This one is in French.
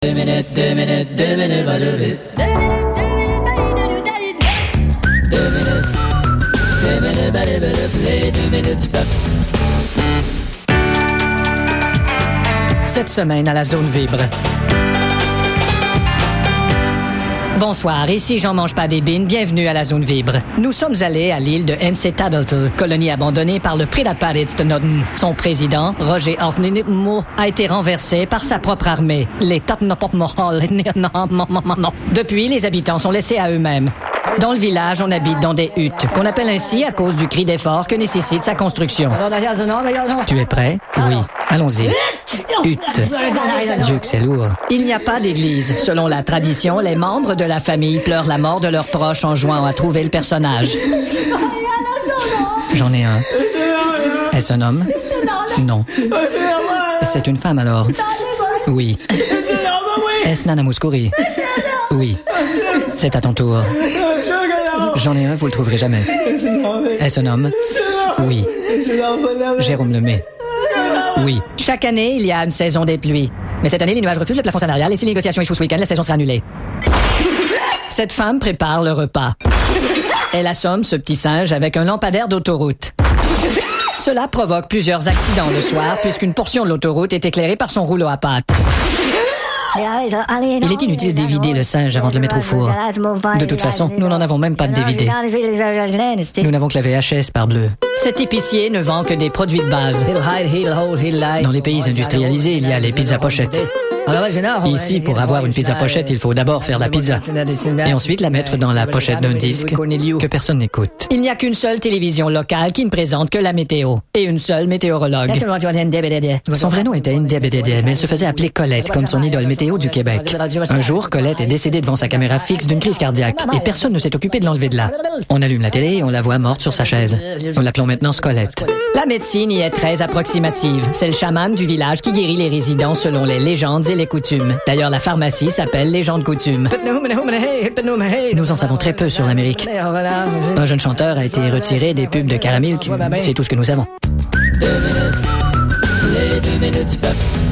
2 minutes, 2 minutes, 2 minutes, 2 minutes, 2 minutes, 2 minutes, Cette semaine à la Zone Vibre. Bonsoir, ici J'en mange pas des bines, bienvenue à la Zone Vibre. Nous sommes allés à l'île de Ensetadotl, colonie abandonnée par le prédateur de Nodden. Son président, Roger Arsnimo, a été renversé par sa propre armée, les Tatnopopmohol. Depuis, les habitants sont laissés à eux-mêmes. Dans le village, on habite dans des huttes, qu'on appelle ainsi à cause du cri d'effort que nécessite sa construction. Tu es prêt? Oui. Allons-y. Hutte. Dieu que c'est lourd. Il n'y a pas d'église. Selon la tradition, les membres de la famille pleurent la mort de leurs proches en jouant à trouver le personnage. J'en ai un. Est-ce un homme? Non. C'est une femme alors? Oui. Est-ce Nana Mouskouri? Oui. C'est à ton tour. J'en ai un, vous le trouverez jamais. Est-ce un homme? Oui. Jérôme Lemay. Oui. Chaque année, il y a une saison des pluies. Mais cette année, les nuages refusent le plafond salarial et si les négociations échouent ce week-end, la saison sera annulée. Cette femme prépare le repas. Elle assomme ce petit singe avec un lampadaire d'autoroute. Cela provoque plusieurs accidents le soir puisqu'une portion de l'autoroute est éclairée par son rouleau à pâte. Il est inutile d'évider le singe avant de le mettre au four. De toute façon, nous n'en avons même pas de DVD. Nous n'avons que la VHS, parbleu. Cet épicier ne vend que des produits de base. Dans les pays industrialisés, il y a les pizzas pochettes. Ici, pour avoir une pizza pochette, il faut d'abord faire la pizza et ensuite la mettre dans la pochette d'un disque que personne n'écoute. Il n'y a qu'une seule télévision locale qui ne présente que la météo et une seule météorologue. Son vrai nom était Ndebedede, mais elle se faisait appeler Colette, comme son idole météo du Québec. Un jour, Colette est décédée devant sa caméra fixe d'une crise cardiaque et personne ne s'est occupé de l'enlever de là. On allume la télé et on la voit morte sur sa chaise. Nous l'appelons maintenant Scolette. La médecine y est très approximative. C'est le chaman du village qui guérit les résidents selon les légendes et les coutumes. D'ailleurs, la pharmacie s'appelle Légende Coutume. Nous en savons très peu sur l'Amérique. Un jeune chanteur a été retiré des pubs de Caramilk. C'est tout ce que nous savons. 2 minutes, les 2 minutes,